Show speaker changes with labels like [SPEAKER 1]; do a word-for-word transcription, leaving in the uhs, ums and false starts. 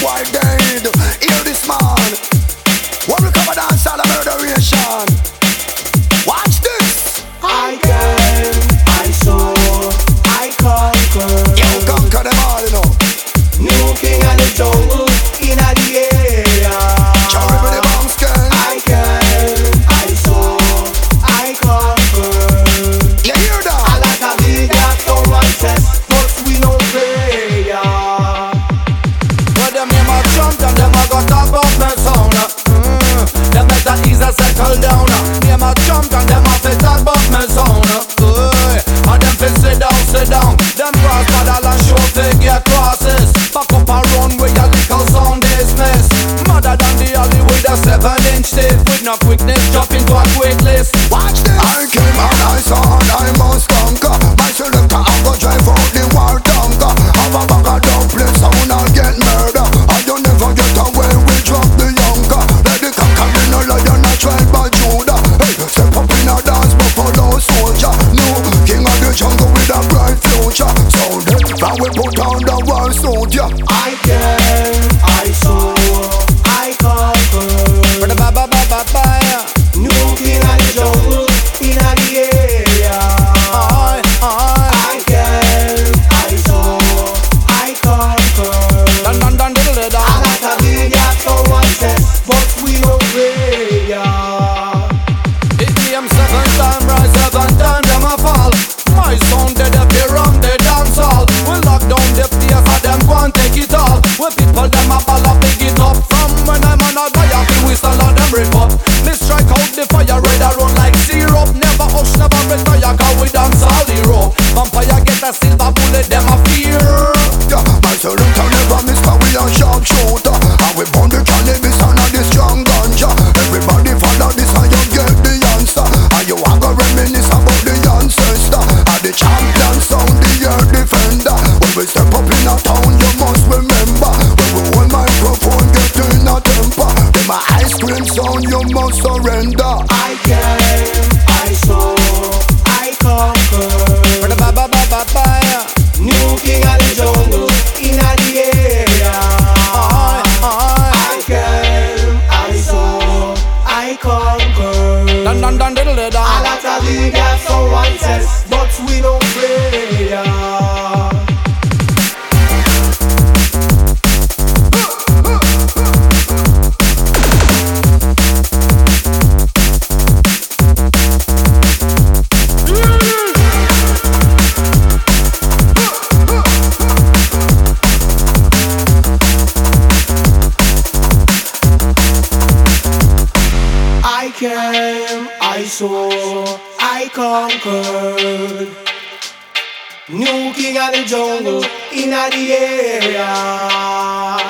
[SPEAKER 1] worldwide dead. Hear this man. When we come and dance all a murderation. Watch this.
[SPEAKER 2] I came, I saw, I conquered.
[SPEAKER 1] You conquer them all, you know.
[SPEAKER 2] New king of the jungle, in the area.
[SPEAKER 1] Cherry with the bomb skin.
[SPEAKER 2] I came, I saw, I conquered.
[SPEAKER 1] You hear that?
[SPEAKER 2] A lot of videos, someone says, but we no prayer.
[SPEAKER 3] Well, them name a Trump and them a go talk about me sound. mm. Them better ease and settle down. Name a Trump and them a fi talk about me sound. Uy. And them fi sit down, sit down. Them cross paddle and show fi get crosses. Back up and run with your little sound dismiss. Mother than the alley with a seven inch tip. With no quickness, jump into a quick list.
[SPEAKER 1] Watch this. I came and I saw and I must conquer. My selector I go drive out the war tanker. Have a bag of dumplings sound and get murder. And you never get away, we drop the younger. Let the conquer in a lion a tribe by Judah. Hey, step up in a dance buffalo soldier. New king of the jungle with a bright future. So then we put on the war suit, yeah.
[SPEAKER 2] I came, I saw, I conquered.
[SPEAKER 3] Ba ba ba ba ba.
[SPEAKER 2] New king of the jungle, in the area.
[SPEAKER 3] Aye, aye.
[SPEAKER 2] I came, I saw, I conquered.
[SPEAKER 3] Dun dun dun diddle
[SPEAKER 2] A
[SPEAKER 3] dun.
[SPEAKER 2] lot of videos, someone says, but we no prayer.
[SPEAKER 3] It came seven time, rise seven time, them a fall. My sound dead up here on the dance hall. We lock down the place and them go and take it all. We people them a ball up, pick it up. From when I'm on a fire, we whistle and them rip up. Me strike out the fire, red a run like syrup. Never hush, never retire, cause we dance all the rope. Vampire get a silver bullet, them a fear.
[SPEAKER 1] Yeah, my selector never miss cause we a sharpshooter. And we burn the cannabis and the strong ganja. Everybody follow this and you get the answer. And you a go reminisce about the ancestor. And the champion sound, the earth defender. When we step up in a town, you must remember. When we hold microphone, get in a temper. Then my ice cream sound, you must surrender.
[SPEAKER 2] I came, I saw, I conquered.
[SPEAKER 3] Ba ba ba ba ba ba.
[SPEAKER 2] New king of the jungle, in the area.
[SPEAKER 3] Aye, aye.
[SPEAKER 2] I came, I saw, I conquered.
[SPEAKER 3] Dun dun dun diddle
[SPEAKER 2] A
[SPEAKER 3] dun.
[SPEAKER 2] lot of videos, someone says, but we no prayer. I came, I saw, I conquered. New king of the jungle, in the area.